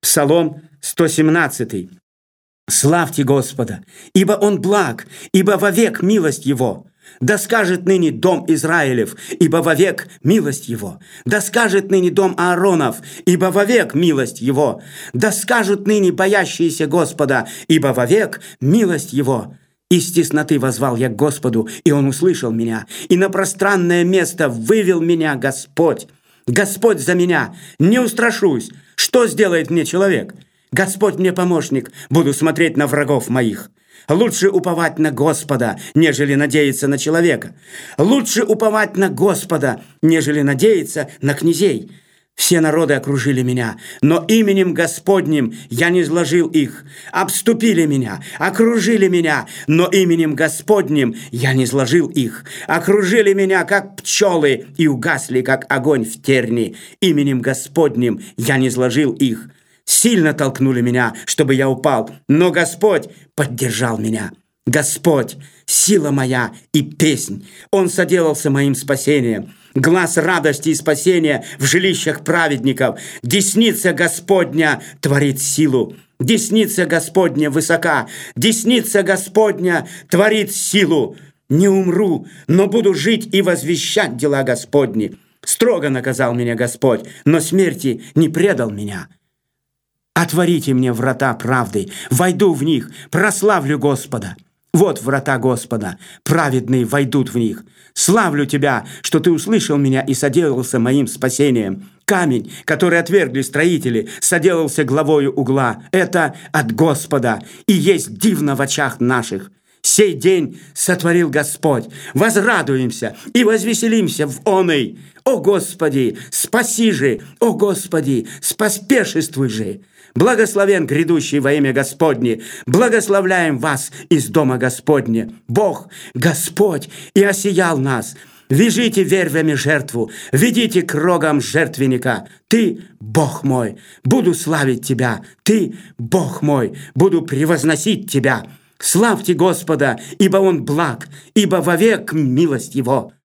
Псалом 117. Славьте Господа, ибо Он благ, ибо вовек милость Его. Да скажет ныне дом Израилев, ибо вовек милость Его. Да скажет ныне дом Ааронов, ибо вовек милость Его. Да скажут ныне боящиеся Господа, ибо вовек милость Его. Из тесноты воззвал я к Господу, и Он услышал меня, и на пространное место вывел меня Господь. Господь за меня, не устрашусь. Что сделает мне человек? Господь мне помощник, буду смотреть на врагов моих. Лучше уповать на Господа, нежели надеяться на человека. Лучше уповать на Господа, нежели надеяться на князей. Все народы окружили меня, но именем Господним я не зложил их. Обступили меня, окружили меня, но именем Господним я не зложил их. Окружили меня, как пчелы, и угасли, как огонь в терни. Именем Господним я не зложил их. Сильно толкнули меня, чтобы я упал, но Господь поддержал меня. Господь — сила моя и песнь. Он соделался моим спасением. Глас радости и спасения в жилищах праведников. Десница Господня творит силу. Десница Господня высока. Десница Господня творит силу. Не умру, но буду жить и возвещать дела Господни. Строго наказал меня Господь, но смерти не предал меня. Отворите мне врата правды, войду в них, прославлю Господа. Вот врата Господа, праведные войдут в них. Славлю Тебя, что Ты услышал меня и соделался моим спасением. Камень, который отвергли строители, соделался главою угла. Это от Господа и есть дивно в очах наших. Сей день сотворил Господь. Возрадуемся и возвеселимся в оной. О Господи, спаси же! О Господи, споспешествуй же! Благословен грядущий во имя Господне. Благословляем вас из дома Господня. Бог, Господь, и осиял нас. Вяжите вервями жертву, ведите к рогам жертвенника. Ты, Бог мой, буду славить Тебя. Ты, Бог мой, буду превозносить Тебя. Славьте Господа, ибо Он благ, ибо вовек милость Его.